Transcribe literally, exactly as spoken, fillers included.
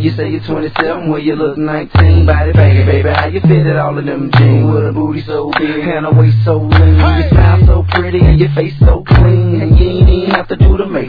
You say you're twenty-seven, well you look nineteen. Body baggy, baby, how you fit it all in them jeans? With a booty so big and a waist so lean. You smile so pretty and your face so clean. And you ain't even have to do the makeup.